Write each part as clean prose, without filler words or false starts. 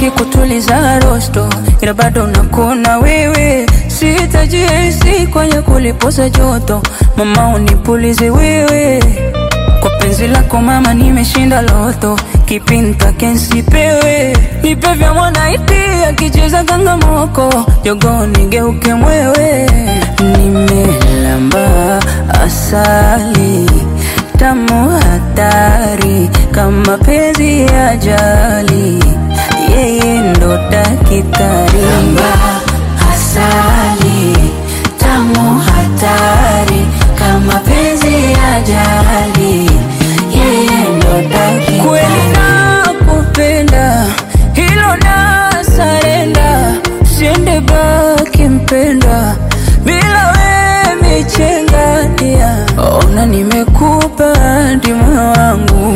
mengi kutuliza rosto, ila bado nakuna wewe. Sitajihisi kwenye kulipoza joto, mama unipulize wewe. Kwa penzi lako mama nimeshinda loto, kipi nitake nsipewe. Nipe vya Mwanaiti akicheza kangamoko, jogoo nigeuke mwewe. Nimelamba asali tamu hatari, kama penzi ya ajali, yeye ndo daktari. Lamba asali tamu hatari, kama penzi ya ajali, yeye ndo daktari. Kweli nakupenda, hilo na sarenda, siende baki mpenda, bila we michenga dia. Ona nimekupa hadi moyo wangu,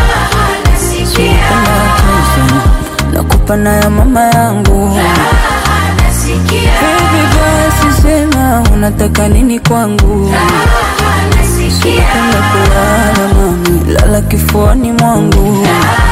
nakupa na ya mama yangu. Baby basi sema unataka nini kwangu, napenda kulala mami, lala kifuani mwangu.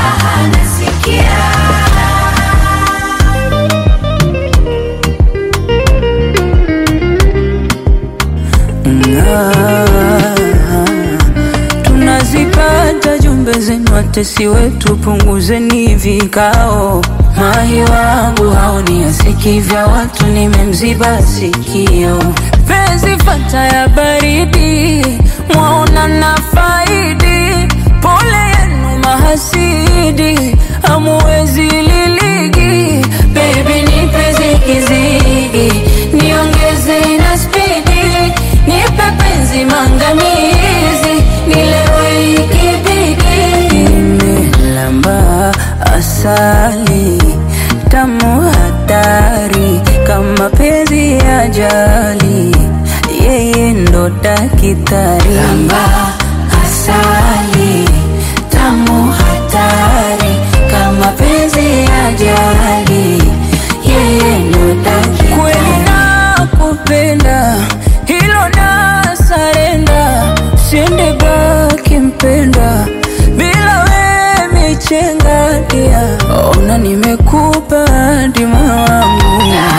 Tunazipata jumbe zenu watesi wetu, punguzeni vikao. Mahi wangu haoni asiki vya watu, nimemziba sikio. Penzi fata ya baridi, mwaona na faidi, pole yenu mahasidi, hamuwezi liligi. Baby nipe zigizigi, niongeze na spidi, nipe penzi mangamizi, nilewe ikibidi. Nimelamba asali tamu hatari, kama penzi ya ajali, yeye ndo daktari. Lamba asali tamu hatari, kama penzi ya ajali, yeye ndo daktari. Kweli nakupenda, hilo na sarenda, siende baki mpenda, bila we michenga dia. Ona nimekupa hadi moyo wangu,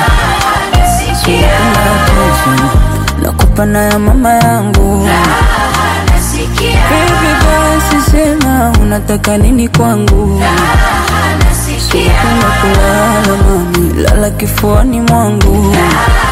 nakupa na ya mama yangu. Baby basi sema unataka nini kwangu, napenda kulala mami, lala kifuani mwangu.